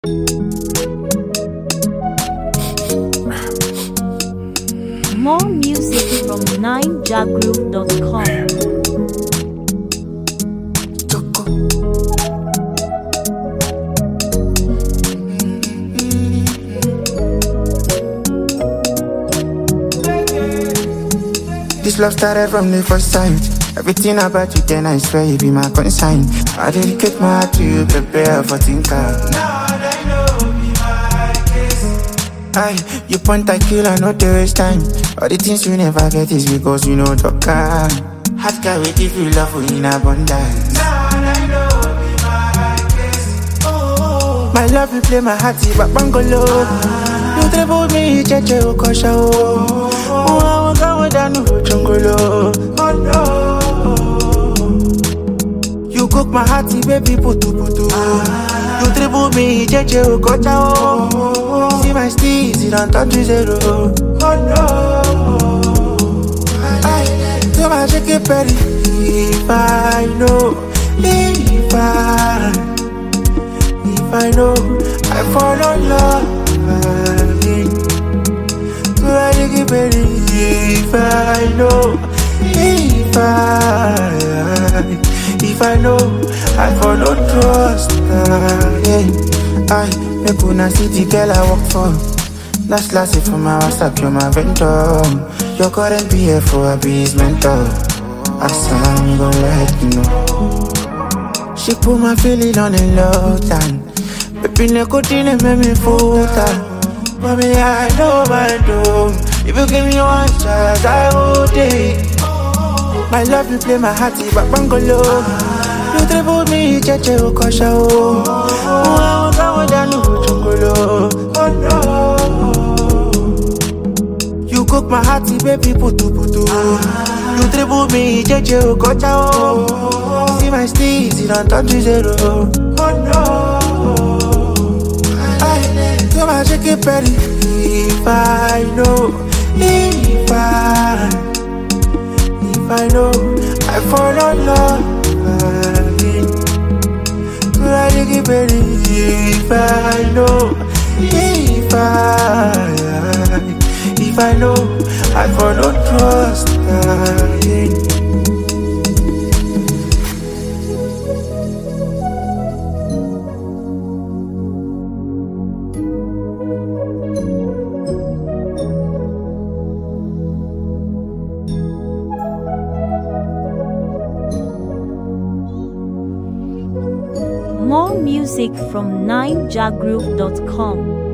More music from ninjagroup.com. This love started from the first sight. Everything about you, then I swear you be my consign. I dedicate my heart to you, prepare for thinker. You point, I kill, I know the waste time. All the things you never get is because you know the kind. Hard guy will give you love in abundance. My love, you play my heart, but bangolo. You trouble me, cheche okosha. Oh, go down to jungle. Oh no. You cook my heart, baby, putu. You dribble me, cheche okosha. See my steez, it don't touch zero. Oh no. I do my shake it petty. If I know, if I know, I fall in love. Do I shake it petty? If I know, if I know, I follow trust. I make una see the girl I work for. Last it for my WhatsApp, you're my vendor. Your current BF for a his mentor. I saw me gon' let you know. She put my feeling on the low time. Baby, neko dine make me full time. Mommy, I know my doom. If you give me one chance, I will take. My love, you play my heart, but bangolo. You dribble me, cheche okosha. Oh, go down to jungle. Oh no. You cook my heart, baby, putu. You dribble me, cheche okosha. See my steez, it don't touch zero. Oh no. I do my shake it petty. If I know, if I know, I fall in love. Do I shake it petty? If I know, if I know, I follow trust. More music from ninjagroup.com.